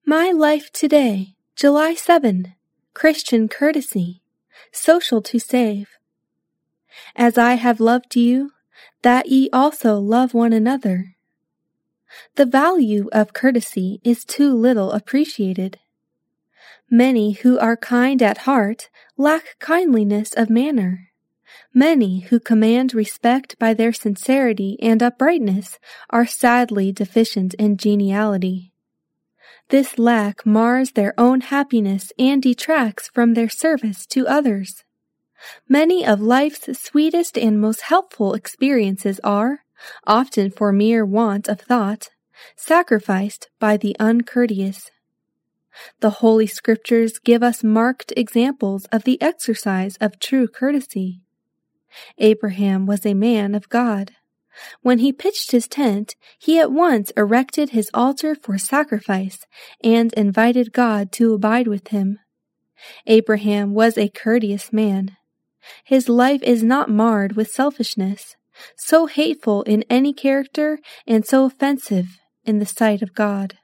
My Life Today, July 7. Christian Courtesy, Social to Save. As I have loved you, that ye also love one another. The value of courtesy is too little appreciated. Many who are kind at heart lack kindliness of manner. Many who command respect by their sincerity and uprightness are sadly deficient in geniality. This lack mars their own happiness and detracts from their service to others. Many of life's sweetest and most helpful experiences are, often for mere want of thought, sacrificed by the uncourteous. The Holy Scriptures give us marked examples of the exercise of true courtesy. Abraham was a man of God. When he pitched his tent, he at once erected his altar for sacrifice and invited God to abide with him. Abraham was a courteous man. His life is not marred with selfishness, so hateful in any character and so offensive in the sight of God.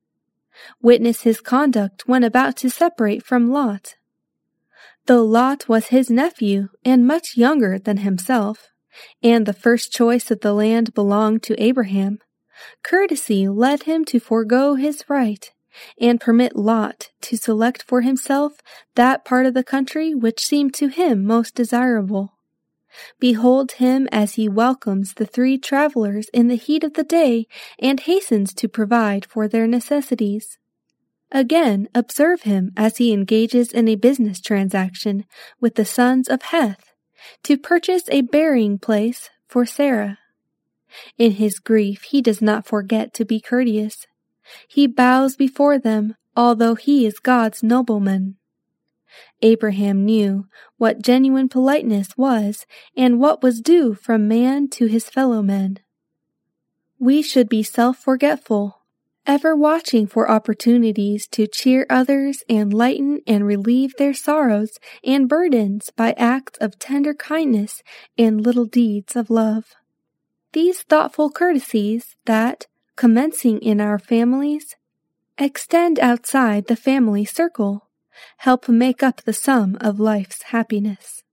Witness his conduct when about to separate from Lot. Though Lot was his nephew and much younger than himself, and the first choice of the land belonged to Abraham, courtesy led him to forego his right and permit Lot to select for himself that part of the country which seemed to him most desirable. Behold him as he welcomes the three travelers in the heat of the day and hastens to provide for their necessities. Again, observe him as he engages in a business transaction with the sons of Heth to purchase a burying place for Sarah. In his grief he does not forget to be courteous. He bows before them, although he is God's nobleman. Abraham knew what genuine politeness was and what was due from man to his fellow men. We should be self-forgetful, ever watching for opportunities to cheer others and lighten and relieve their sorrows and burdens by acts of tender kindness and little deeds of love. These thoughtful courtesies that, commencing in our families, extend outside the family circle, help make up the sum of life's happiness.